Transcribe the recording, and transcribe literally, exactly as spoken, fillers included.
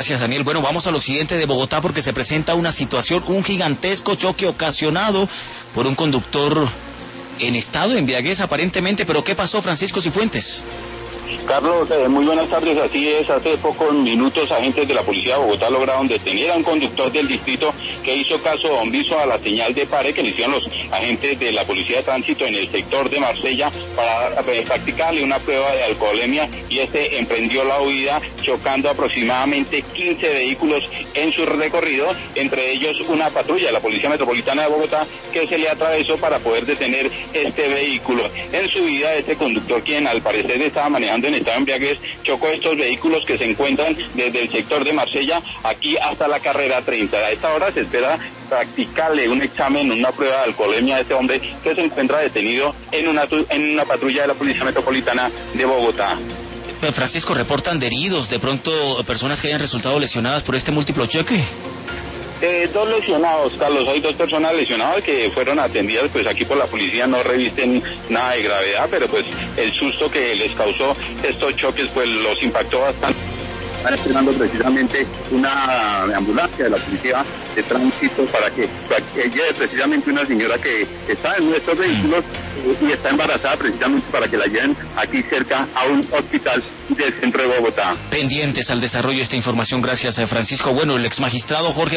Gracias, Daniel. Bueno, vamos al occidente de Bogotá porque se presenta una situación, un gigantesco choque ocasionado por un conductor en estado de embriaguez aparentemente. ¿Pero qué pasó, Francisco Cifuentes? Carlos, eh, muy buenas tardes. Así es, hace pocos minutos agentes de la policía de Bogotá lograron detener a un conductor del distrito que hizo caso omiso a la señal de pare que le hicieron los agentes de la policía de tránsito en el sector de Marsella para eh, practicarle una prueba de alcoholemia, y este emprendió la huida chocando aproximadamente quince vehículos en su recorrido, entre ellos una patrulla de la Policía Metropolitana de Bogotá que se le atravesó para poder detener este vehículo. En su huida, este conductor, quien al parecer estaba manejando en estado de embriaguez, chocó estos vehículos que se encuentran desde el sector de Marsella aquí hasta la carrera treinta. A esta hora se espera practicarle un examen, una prueba de alcoholemia a este hombre que se encuentra detenido en una, en una patrulla de la Policía Metropolitana de Bogotá. Francisco, reportan de heridos, de pronto personas que hayan resultado lesionadas por este múltiplo choque. Eh, dos lesionados, Carlos, hay dos personas lesionadas que fueron atendidas pues aquí por la policía, no revisten nada de gravedad, pero pues el susto que les causó estos choques pues los impactó bastante. Están esperando precisamente una ambulancia de la policía de tránsito para que, para que lleve precisamente una señora que está en nuestros vehículos y está embarazada, precisamente para que la lleven aquí cerca a un hospital del centro de Bogotá. Pendientes al desarrollo de esta información, gracias a Francisco. Bueno, el exmagistrado Jorge